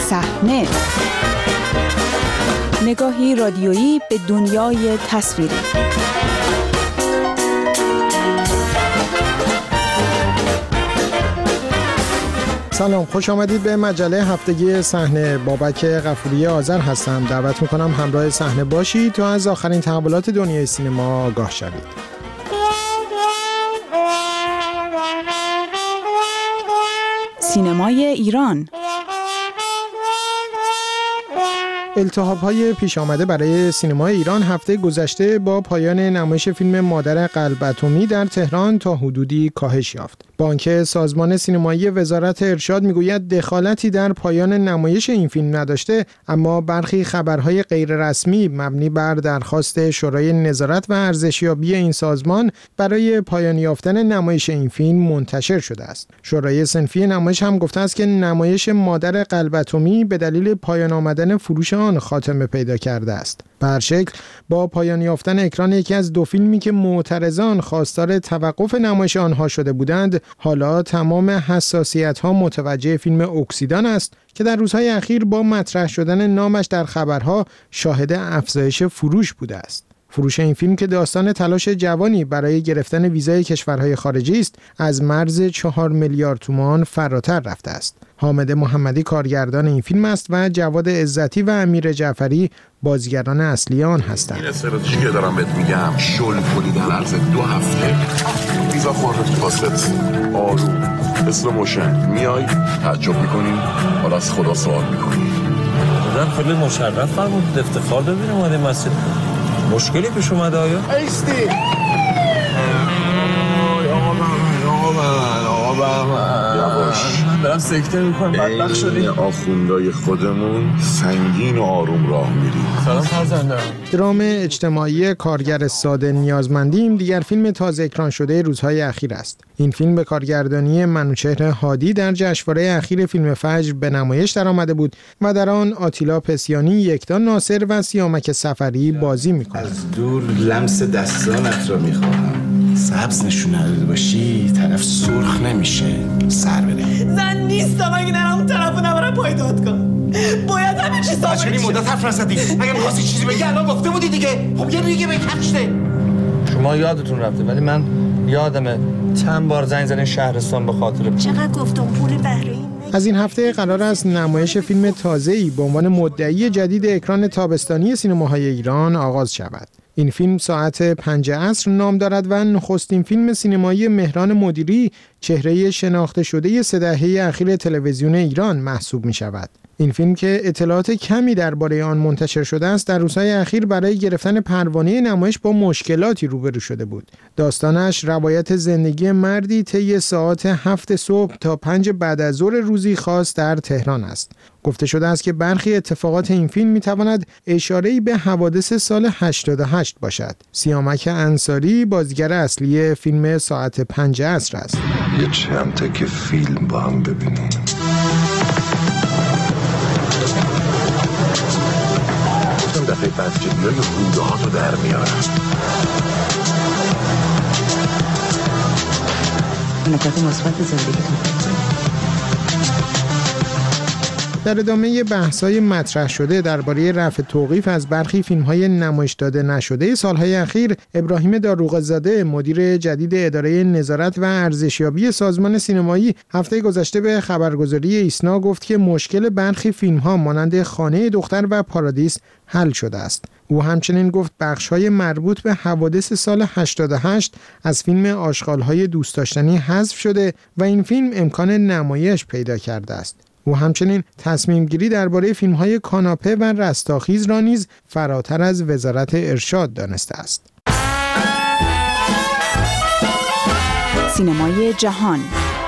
صحنه، نگاهی رادیویی به دنیای تصویری. سلام، خوش آمدید به مجله هفتگی صحنه. بابک غفوری آذر هستم. دعوت میکنم همراه صحنه باشید تا از آخرین تحولات دنیای سینما آگاه شوید. سینمای ایران. التهاب‌های پیش آمده برای سینمای ایران هفته گذشته با پایان نمایش فیلم مادر قلب اتمی در تهران تا حدودی کاهش یافت. بانک سازمان سینمایی وزارت ارشاد میگوید دخالتی در پایان نمایش این فیلم نداشته، اما برخی خبرهای غیررسمی مبنی بر درخواست شورای نظارت و ارزشیابی این سازمان برای پایان یافتن نمایش این فیلم منتشر شده است. شورای صنفی نمایش هم گفته است که نمایش مادر قلب اتمی به دلیل پایان آمدن فروش آن خاتمه پیدا کرده است. به هر شکل با پایان یافتن اکران یکی از دو فیلمی که معترضان خواستار توقف نمایش آنها شده بودند، حالا تمام حساسیت‌ها متوجه فیلم اکسیدان است که در روزهای اخیر با مطرح شدن نامش در خبرها شاهد افزایش فروش بوده است. فروش این فیلم که داستان تلاش جوانی برای گرفتن ویزای کشورهای خارجی است، از مرز 4 میلیارد تومان فراتر رفته است. حامد محمدی کارگردان این فیلم است و جواد عزتی و امیر جعفری بازیگران اصلی آن هستند. این استراتژی که دارم بهت میگم، شل کنی در عرض 2 هفته ویزا خورد واسط آروم اسم موشن میای تعجب میکنی، حالا از خدا سوال میکنی. دادم خیلی مشرف فرمود، افتخار ببینم اومده مسجد. مشکلی پیش اومده آیا؟ ایستی من دارم سکته میکنم، بدبخت شدی. آخوندای خودمون سنگین و آروم راه میریم. سلام فرزندم. درام اجتماعی کارگر ساده نیازمندیم دیگر فیلم تازه اکران شده روزهای اخیر است. این فیلم به کارگردانی منوچهر هادی در جشنواره اخیر فیلم فجر به نمایش درآمده بود و در آن آتیلا پسیانی، یکتا ناصر و سیامک سفری بازی می‌کنند. از دور لمس دستانت را می‌خواهم. سبز نشون نداده باشی طرف سرخ نمیشه، سر بده. زن نیستم اگه نرم اون طرفو نبرم پای دادگاه. باید همه چی ثابت شه. چه مدت حرف نزدی؟ اگه می‌خواستی چیزی بگی الان گفته بودی دیگه. خب یه ریگه بکشته. شما یادتون رفته ولی من یادمه چند بار زنگ زدن شهرستان به خاطر چقدر گفتم پول بهره. از این هفته قرار است نمایش فیلم تازه‌ای به عنوان مدعی جدید اکران تابستانی سینماهای ایران آغاز شود. این فیلم ساعت 5 عصر نام دارد و نخستین فیلم سینمایی مهران مدیری، چهره شناخته شده 3 دهه اخیر تلویزیون ایران محسوب می شود. این فیلم که اطلاعات کمی درباره آن منتشر شده است، در روزهای اخیر برای گرفتن پروانه نمایش با مشکلاتی روبرو شده بود. داستانش روایت زندگی مردی طی ساعات 7 صبح تا 5 بعد از ظهر روزی خاص در تهران است. گفته شده است که برخی اتفاقات این فیلم میتواند اشاره‌ای به حوادث سال 88 باشد. سیامک انصاری بازیگر اصلی فیلم ساعت 5 عصر است. یه چند تا که فیلم با هم ببینیم. دفعه بعد جدیای روده ها تو در میارم. نکات مثبت زندگیتون. در ادامه بحث‌های مطرح شده درباره رفع توقیف از برخی فیلم‌های نمایش داده نشده سالهای اخیر، ابراهیم داروغ‌زاده مدیر جدید اداره نظارت و ارزشیابی سازمان سینمایی هفته گذشته به خبرگزاری ایسنا گفت که مشکل برخی فیلم‌ها مانند خانه دختر و پارادیس حل شده است. او همچنین گفت بخش‌های مربوط به حوادث سال 88 از فیلم آشغال‌های دوست داشتنی حذف شده و این فیلم امکان نمایش پیدا کرده است. او همچنین تصمیم گیری درباره فیلم‌های کاناپه و رستاخیز را نیز فراتر از وزارت ارشاد دانسته است. سینمای جهان.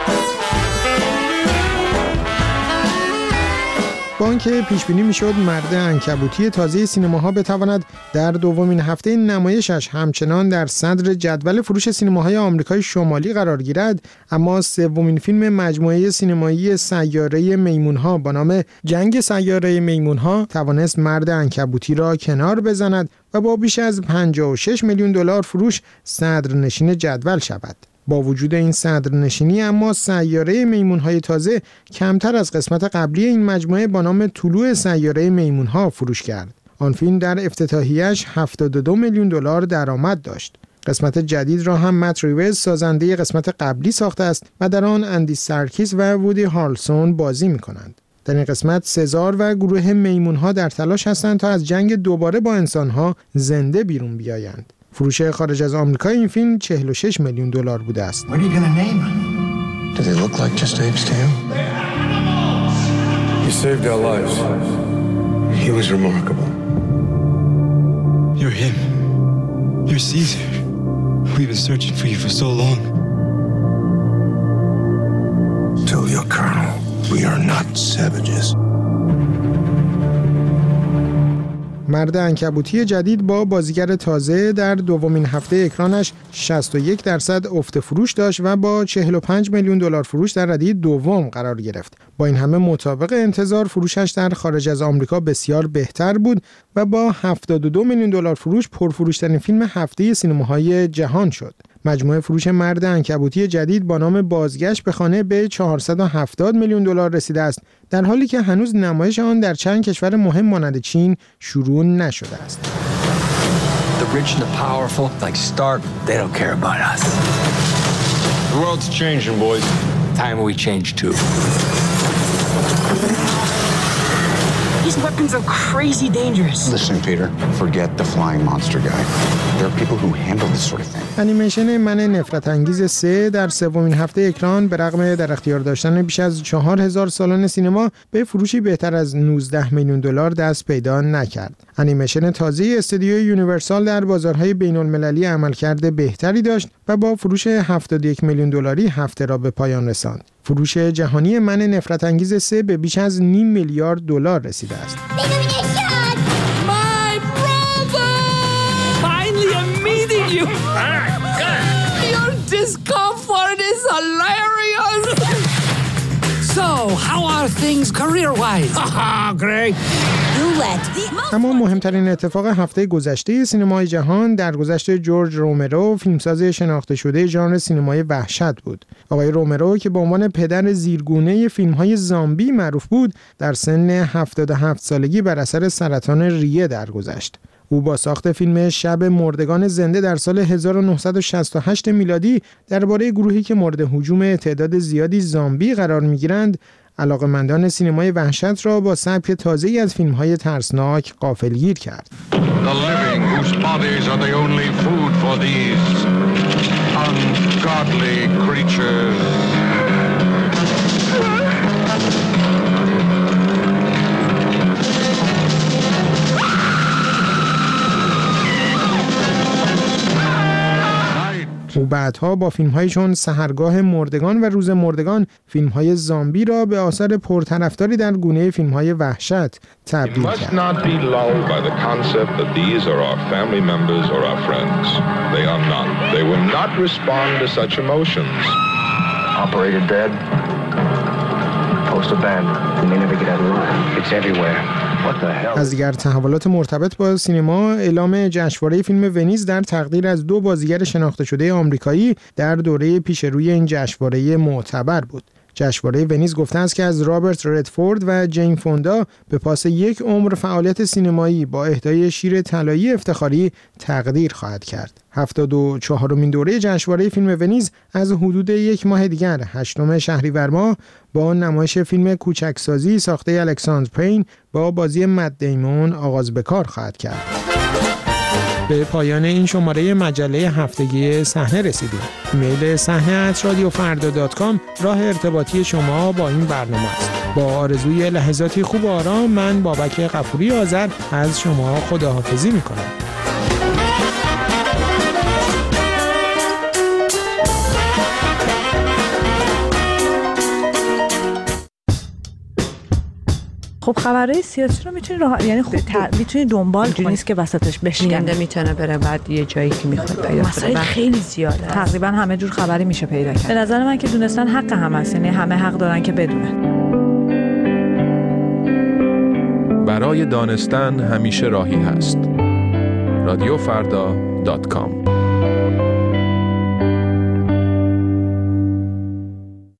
بانک پیشبینی میشد مرد عنکبوتی تازه سینماها بتواند در دومین هفته نمایشش همچنان در صدر جدول فروش سینماهای آمریکای شمالی قرار گیرد، اما سومین فیلم مجموعه سینمایی سیاره میمونها با نام جنگ سیاره میمونها توانست مرد عنکبوتی را کنار بزند و با بیش از $56 میلیون فروش صدرنشین جدول شود. با وجود این صدرنشینی اما سیاره میمون‌های تازه کمتر از قسمت قبلی این مجموعه با نام طلوع سیاره میمون‌ها فروش کرد. آن فیلم در افتتاحیه‌اش $72 میلیون درآمد داشت. قسمت جدید را هم مت ریوز سازنده قسمت قبلی ساخته است و در آن اندی سرکیس و وودی هارلسون بازی می‌کنند. در این قسمت سزار و گروه میمون‌ها در تلاش هستند تا از جنگ دوباره با انسان‌ها زنده بیرون بیایند. فروش خارج از آمریکا این فیلم $46 میلیون بوده است. What are you gonna name him? Do they look like just apes to you? He saved our lives. He was remarkable. You're him. You're Caesar. We've been searching for you for so long. Tell your colonel we are not savages. مرد عنکبوتی جدید با بازیگر تازه در دومین هفته اکرانش 61% افت فروش داشت و با $45 میلیون فروش در ردیف دوم قرار گرفت. با این همه مطابق انتظار فروشش در خارج از آمریکا بسیار بهتر بود و با $72 میلیون فروش پرفروشترین فیلم هفته سینماهای جهان شد. مجموع فروش مرد عنکبوتی جدید با نام بازگشت به خانه به $470 میلیون رسیده است، در حالی که هنوز نمایش آن در چند کشور مهم مانند چین شروع نشده است. The rich and the powerful, like Stark, they don't care about us. The world's changing, boys. Time we change too. These weapons are crazy dangerous. Listen, Peter, forget the flying monster guy. There are people who handle this sort of thing. انیمیشن من نفرت انگیز 3 در سومین هفته اکران به رغم در اختیار داشتن بیش از 4000 سالن سینما به فروشی بهتر از $19 میلیون دست پیدا نکرد. انیمیشن تازه استودیو یونیورسال در بازارهای بین‌المللی عملکرد بهتری داشت و با فروش $71 میلیون هفته را به پایان رساند. فروش جهانی من نفرت انگیز 3 به بیش از $500 میلیون رسیده است. My brother! Finally I'm meeting you! Your discomfort is hilarious! So, how are things career-wise? Great! اما مهمترین اتفاق هفته گذشته سینمای جهان درگذشت جورج رومرو، فیلمساز شناخته شده ژانر سینمای وحشت بود. آقای رومرو که به عنوان پدر زیرگونه فیلم‌های زامبی معروف بود، در سن 77 سالگی بر اثر سرطان ریه درگذشت. او با ساخت فیلم شب مردگان زنده در سال 1968 میلادی درباره گروهی که مورد هجوم تعداد زیادی زامبی قرار می‌گیرند، علاقه‌مندان سینمای وحشت را با سبک تازه‌ای از فیلم‌های ترسناک غافلگیر کرد. The living whose bodies are the only food for these ungodly creatures. او بعدها با فیلم‌هایی چون سحرگاه مردگان و روز مردگان فیلم‌های زامبی را به آثار پرطرفداری در گونه فیلم‌های وحشت تبدیل کرد. not be lulled by the concept that these are our family members or our friends. They are not. They will not respond to such emotions. Operator dead. Post abandoned. You may never get out alive. It's everywhere. What the hell? از دیگر تحولات مرتبط با سینما، اعلام جشنواره فیلم ونیز در تقدیر از 2 بازیگر شناخته شده آمریکایی در دوره پیش روی این جشنواره معتبر بود. جشنواره ونیز گفته است که از رابرت ردفورد و جین فوندا به پاس 1 عمر فعالیت سینمایی با اهدای شیر طلایی افتخاری تقدیر خواهد کرد. 74مین دوره جشنواره فیلم ونیز از حدود 1 ماه دیگر 8 شهریور ماه با نمایش فیلم کوچکسازی ساخته الکساندر پین با بازی مت دیمون آغاز به کار خواهد کرد. به پایان این شماره مجله هفتگی صحنه رسیدیم. ایمیل صحنه@radiofarda.com راه ارتباطی شما با این برنامه است. با آرزوی لحظاتی خوب و آرام، من بابک غفوری آذر از شما خداحافظی می‌کنم. خب خبرهای سیاسی رو میتونی یعنی میتونی دنبال کنی، نیست که وسطش بشکنه. میتونه بره بعد یه جایی که میخواد پیدا مسائل خیلی زیاده. تقریبا همه جور خبری میشه پیدا کرد. به نظر من که دونستن حق هم هست، یعنی همه حق دارن که بدونن. برای دانستن همیشه راهی هست. radiofarda.com